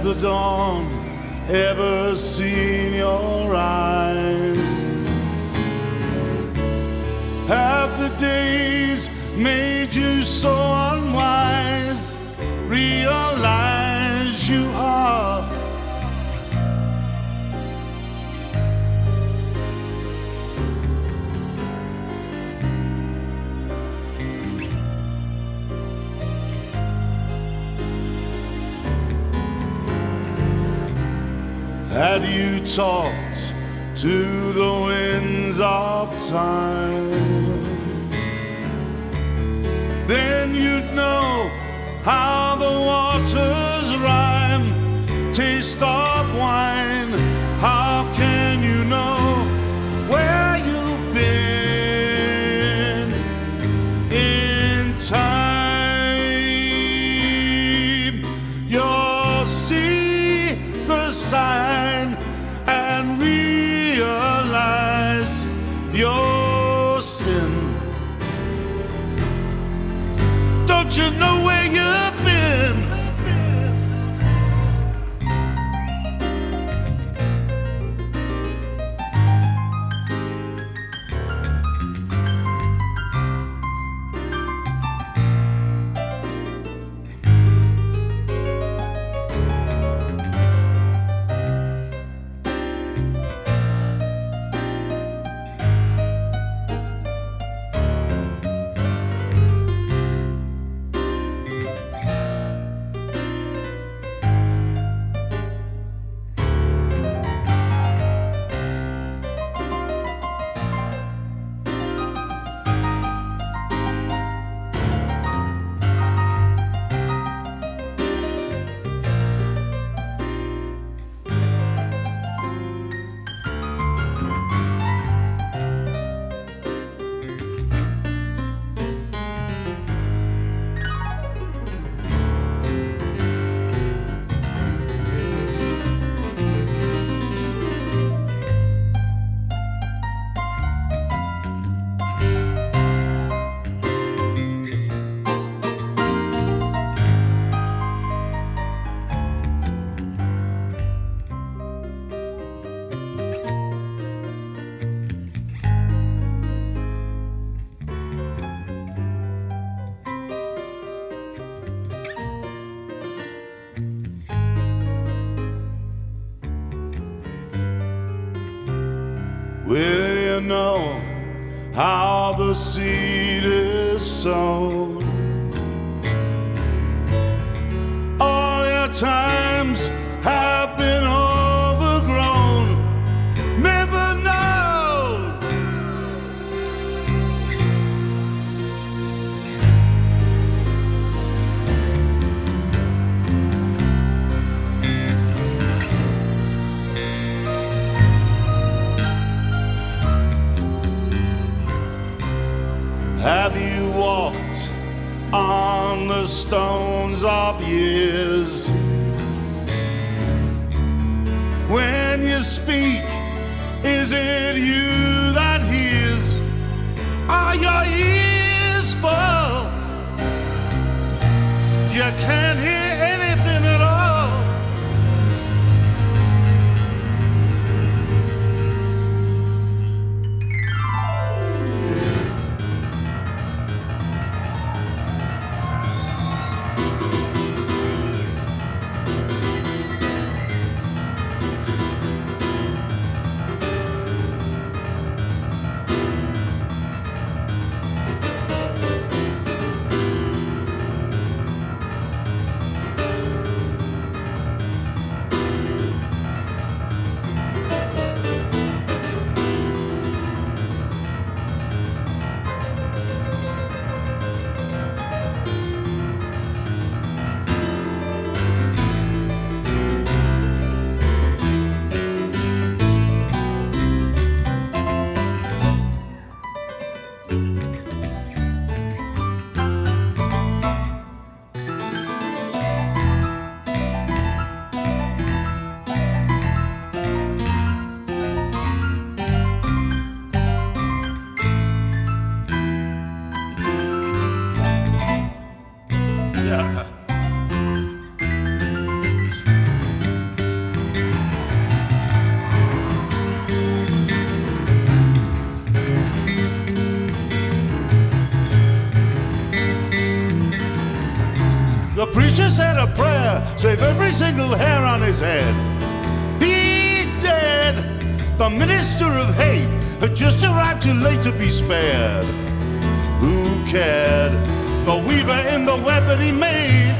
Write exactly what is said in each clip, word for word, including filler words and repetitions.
the dawn ever seen your eyes? Have the days made you so unwise? Realize you are Had you talked to the winds of time, then you'd know how the waters rhyme. Taste of wine, how can you know where you've been in time? You'll see the sign and realize your sin. Don't you know where you've been? Will you know how the seed is sown? All your times have been overgrown. Never know. Have you walked on the stones of years? When you speak, is it you that hears? Are your ears full? You can't hear anything at all. save every single hair on his head. He's dead. The minister of hate had just arrived too late to be spared. Who cared? The weaver in the web that he made.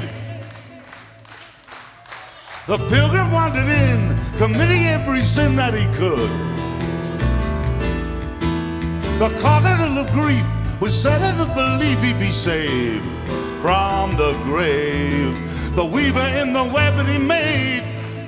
The pilgrim wandered in, committing every sin that he could. The cardinal of grief was set in the belief he'd be saved from the grave. The weaver in the web that he made.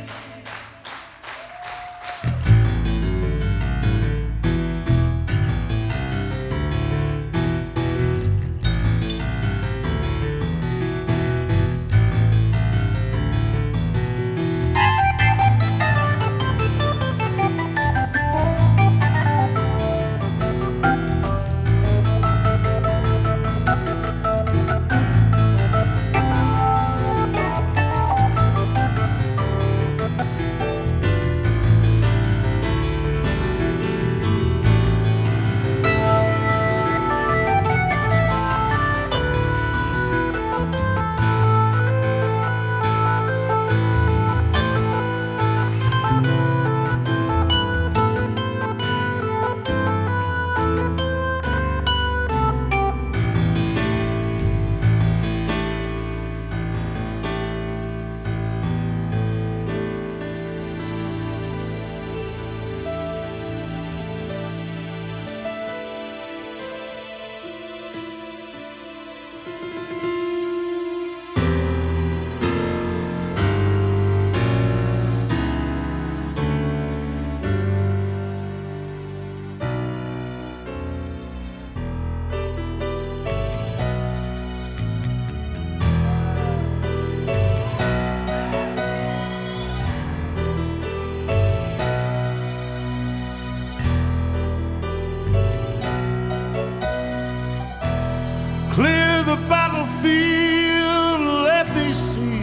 Clear the battlefield, let me see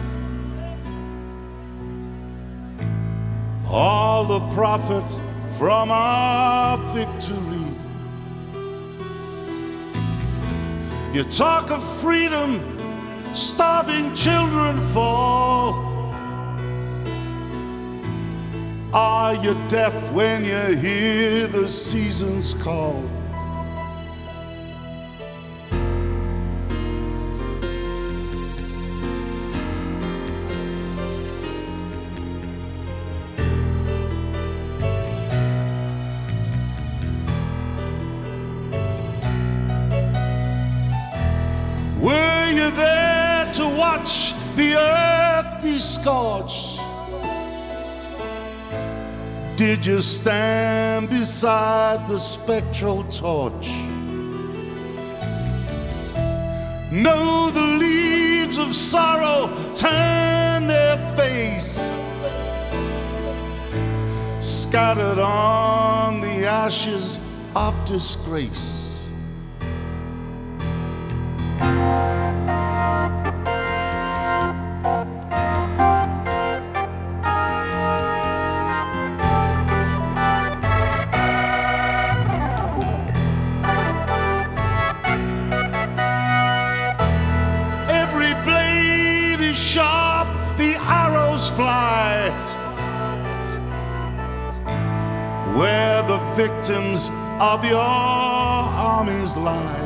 all the profit from our victory. You talk of freedom, starving children fall. Are you deaf when you hear the seasons call? Were you there to watch the earth be scorched? Did you stand beside the spectral torch? Know the leaves of sorrow turn their face, scattered on the ashes of disgrace. Sharp, the arrows fly where the victims of your armies lie.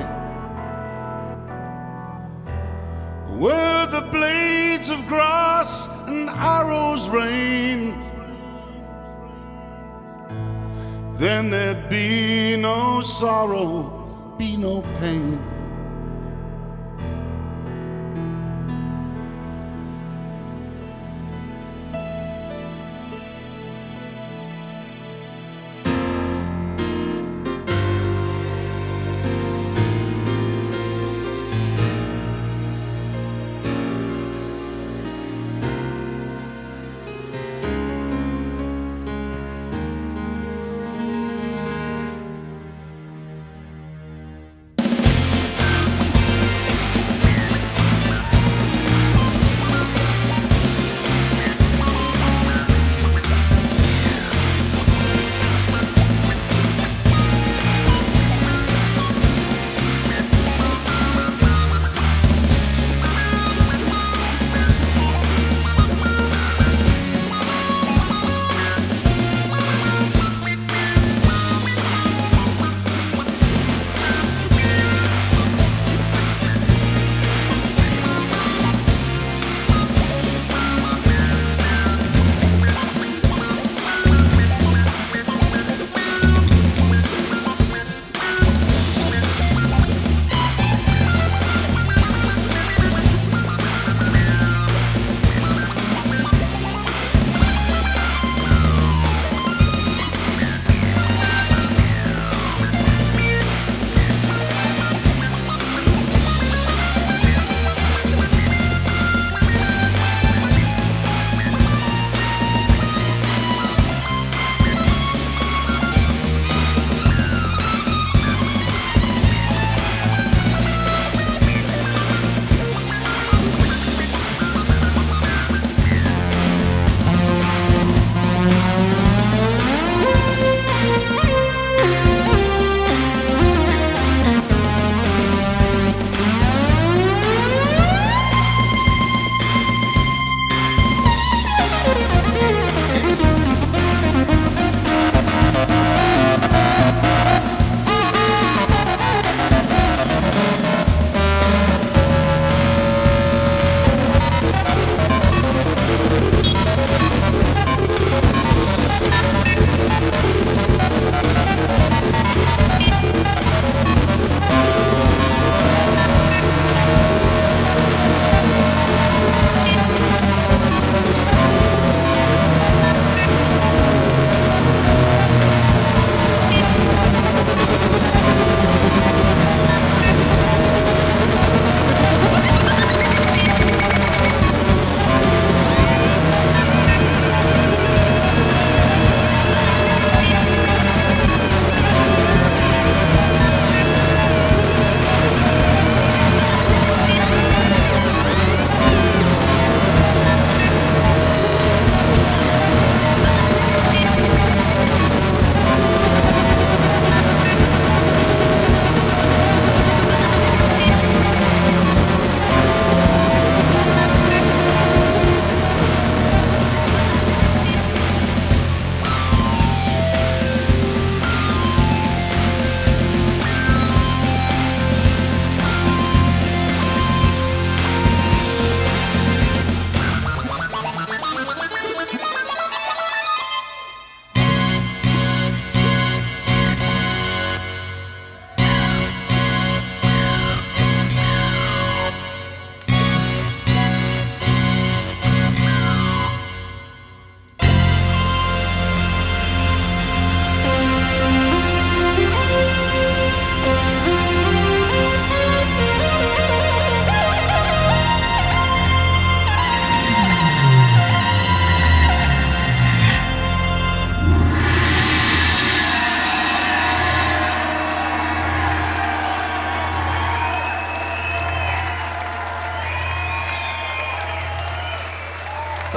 Were the blades of grass and arrows rain, then there'd be no sorrow, be no pain.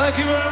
Thank you very much.